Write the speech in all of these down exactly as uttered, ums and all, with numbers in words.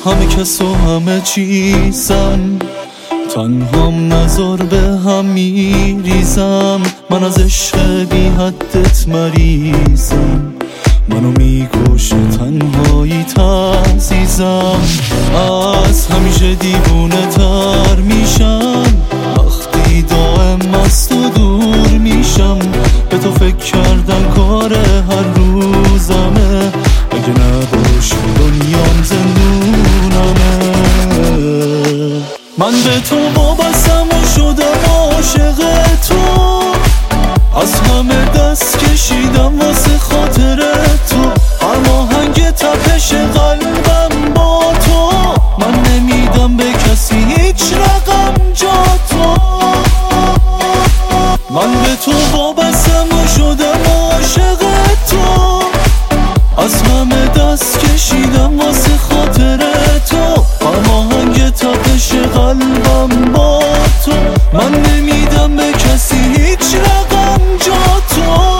همه کس و همه چیزم، تنهام نظر به هم میریزم. من از عشق بی حدت مریضم، منو میکشه تنهایی تعزیزم. از همیشه دیوونه تر میشم وقتی دائم از تو دور میشم. به تو فکر کردن کار هر روزمه، اگه نباشی دنیام زندونمه. من به تو وابستم و شدم عاشق تو، از همه دست کشیدم واسه خاطر تو. هر آهنگ تپش قلبم با تو، من نمیدم به کسی هیچ رقم جا تو. من به تو وابستم و شدم عاشق تو، از همه دست کشیدم واسه خاطر تو. هر آهنگ تپش قلبم با تو، من نمیدم به کسی هیچ رقم جا تو.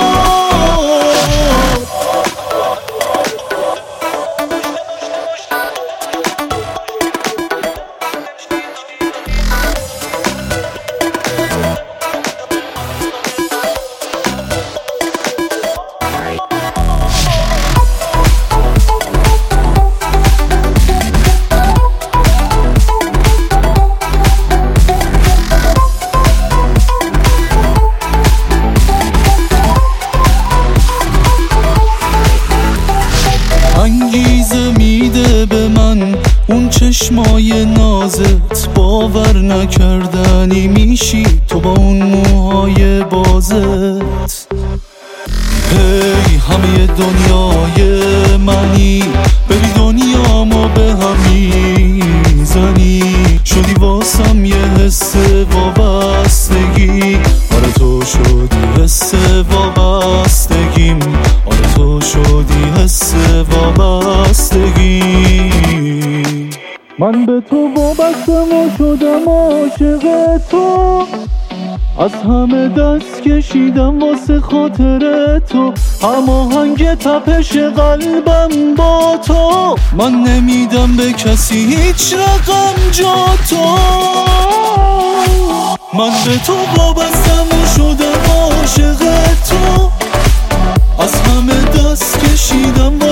انگیزه میده به من اون چشمای نازت، باور نکردنی میشی تو با اون موهای بازت. هی همه دنیای منی، بری دنیامو به هم میزنی. شدی واسم یه حس وابستگی، آره تو شدی حس وابستگیم. آره تو شدی حس وابستگی. من به تو وابستم و شدم عاشق تو، از همه دست کشیدم واسه خاطر تو. هم آهنگ تپش قلبم با تو، من نمیدم به کسی هیچ رقم جا تو. من به تو وابستم و شدم عاشق تو، از همه دست کشیدم